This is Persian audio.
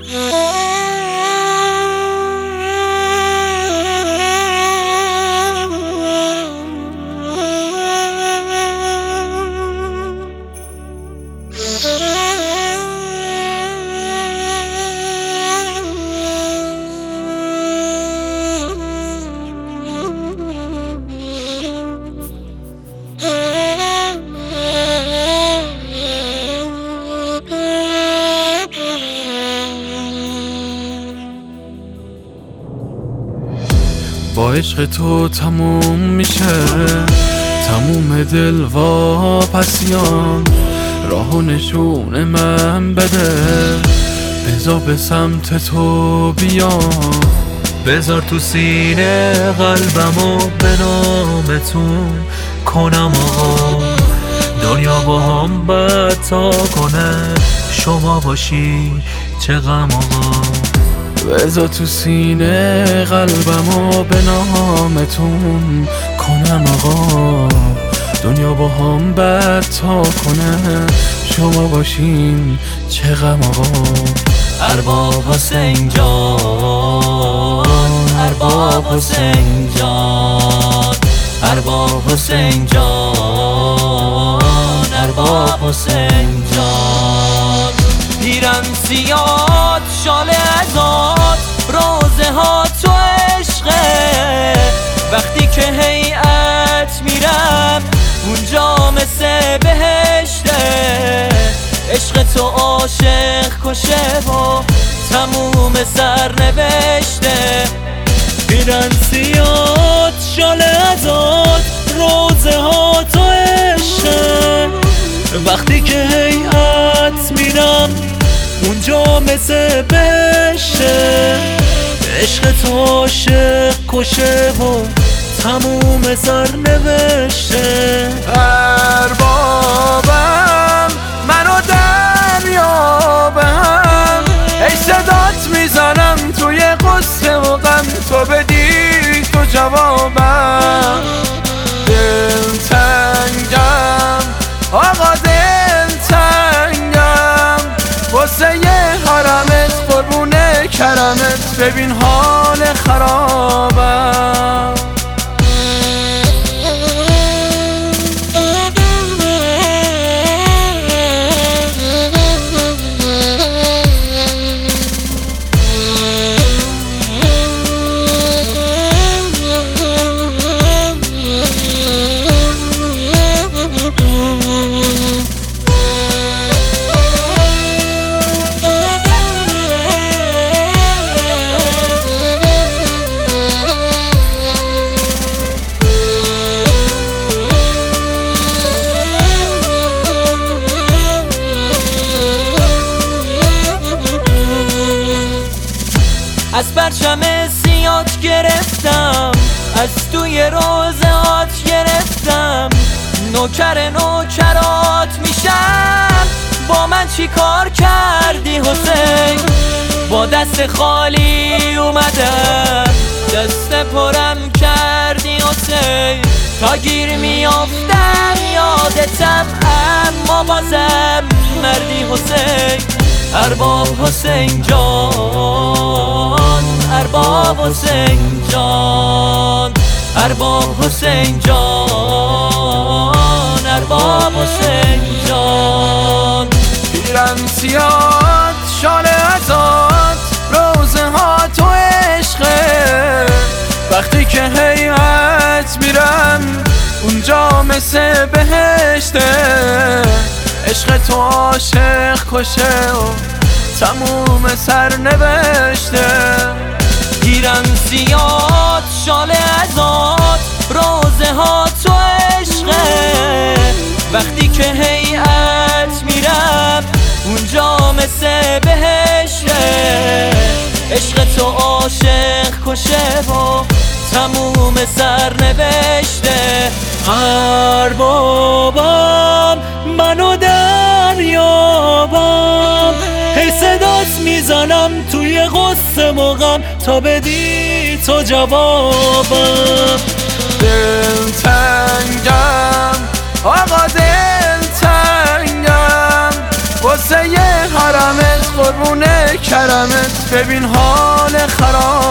با عشق تو تموم میشه تموم دل واپسیام، راه و نشون من بده، بذار به سمت تو بیام. بذار تو سینه قلبمو به نامتون کنم آقا، دنیا با هم بد تا کنه، شما باشی چه غم آقا. بذار تو سینه قلبمو به نامتون کنم آقا، دنیا با هم بد تا کنه، شما باشین چه غم آقا. ارباب حسین جان، ارباب حسین جان، ارباب حسین جان، ارباب حسین جان. پیرن سیاد شال ازاد، روزه ها تو عشقه، وقتی که هیئت میرم اونجا مثل بهشته. عشق تو عاشق کشه و تموم سرنوشته. پیرن سیاد شال ازاد، روزه ها تو عشقه، وقتی که هیئت میرم اونجا مثل بهشته. عشق تو عاشق کشه و تموم سرنوشته. اربابم منو دریابم، ای صدات میزنم توی قصه و غم، تو بدی تو جوابم. دلتنگم آقا دلتنگم، واسه یه حرمت قربون کرمت، ببین حال خرابم. از پرچم سیاد گرفتم، از توی روزهات گرفتم، نوکر نوکرات میشم. با من چی کار کردی حسین؟ با دست خالی اومدم، دست پرم کردی حسین. تا گیر میافتم یادتم، اما بازم مردی حسین. ارباب حسین جان، ارباب حسین جان، ارباب حسین جان، ارباب حسین جان. پیرن سیاد شال ازاد، روزه ها تو عشقه، وقتی که هیئت میرم اونجا مثل بهشته. عشق تو عاشق کشه و تموم سرنوشته. پیرن سیاد شال ازاد، روزه ها تو عشقه، وقتی که هیئت میرم اونجا مثل بهشته. عشق تو عاشق کشه و تموم سرنوشته. اربابم منو دریابم، هی صدات میزنم توی غصه و غم، تا بدی تو جوابم. دلتنگم آقا دلتنگم، واسه یه حرمت قربون کرمت، ببین حال خراب